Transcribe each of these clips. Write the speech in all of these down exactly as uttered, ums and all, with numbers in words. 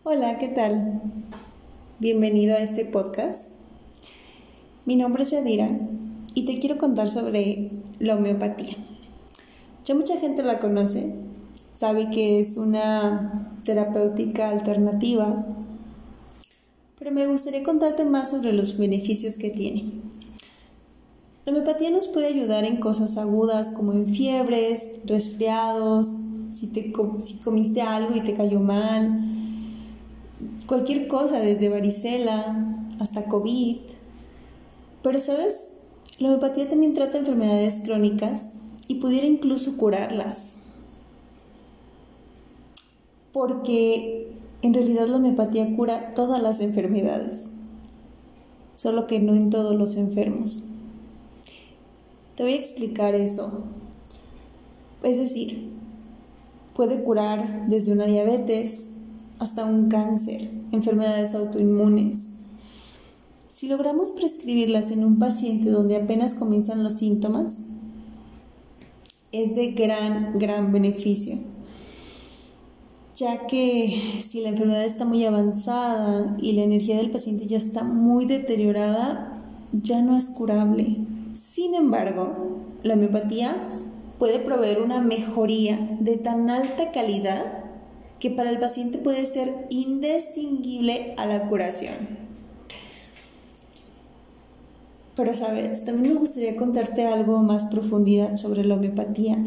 Hola, ¿qué tal? Bienvenido a este podcast. Mi nombre es Yadira y te quiero contar sobre la homeopatía. Ya mucha gente la conoce, sabe que es una terapéutica alternativa, pero me gustaría contarte más sobre los beneficios que tiene. La homeopatía nos puede ayudar en cosas agudas como en fiebres, resfriados, si, te, si comiste algo y te cayó mal, cualquier cosa, desde varicela hasta COVID. Pero, ¿sabes? La homeopatía también trata enfermedades crónicas y pudiera incluso curarlas. Porque en realidad la homeopatía cura todas las enfermedades, solo que no en todos los enfermos. Te voy a explicar eso. Es decir, puede curar desde una diabetes hasta un cáncer, enfermedades autoinmunes. Si logramos prescribirlas en un paciente donde apenas comienzan los síntomas, es de gran, gran beneficio, ya que si la enfermedad está muy avanzada y la energía del paciente ya está muy deteriorada, ya no es curable. Sin embargo, la homeopatía puede proveer una mejoría de tan alta calidad que para el paciente puede ser indistinguible a la curación. Pero, ¿sabes? También me gustaría contarte algo más profundidad sobre la homeopatía.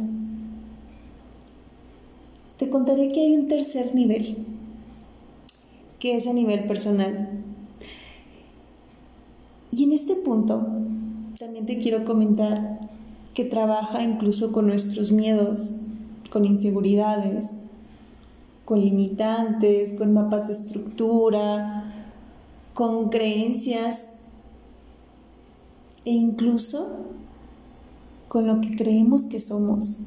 Te contaré que hay un tercer nivel, que es a nivel personal. Y en este punto, también te quiero comentar que trabaja incluso con nuestros miedos, con inseguridades, con limitantes, con mapas de estructura, con creencias e incluso con lo que creemos que somos.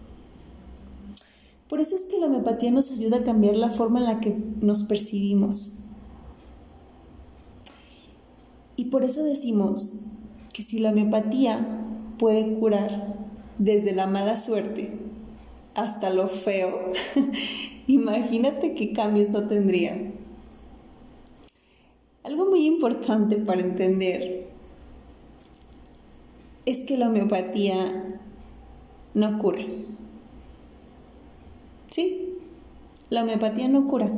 Por eso es que la homeopatía nos ayuda a cambiar la forma en la que nos percibimos. Y por eso decimos que si la homeopatía puede curar desde la mala suerte hasta lo feo, imagínate qué cambios no tendría. Algo muy importante para entender es que la homeopatía no cura. Sí, la homeopatía no cura.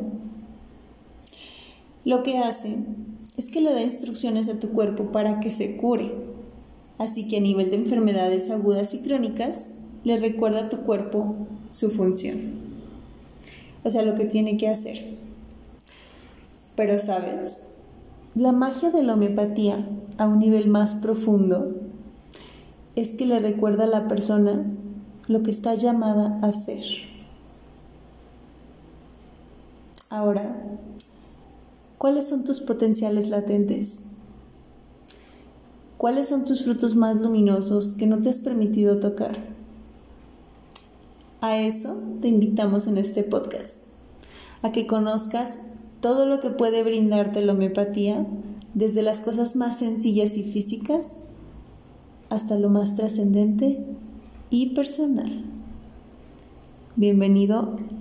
Lo que hace es que le da instrucciones a tu cuerpo para que se cure. Así que a nivel de enfermedades agudas y crónicas, le recuerda a tu cuerpo su función. O sea, lo que tiene que hacer. Pero, ¿sabes? La magia de la homeopatía a un nivel más profundo es que le recuerda a la persona lo que está llamada a ser. Ahora, ¿cuáles son tus potenciales latentes? ¿Cuáles son tus frutos más luminosos que no te has permitido tocar? A eso te invitamos en este podcast, a que conozcas todo lo que puede brindarte la homeopatía, desde las cosas más sencillas y físicas hasta lo más trascendente y personal. Bienvenido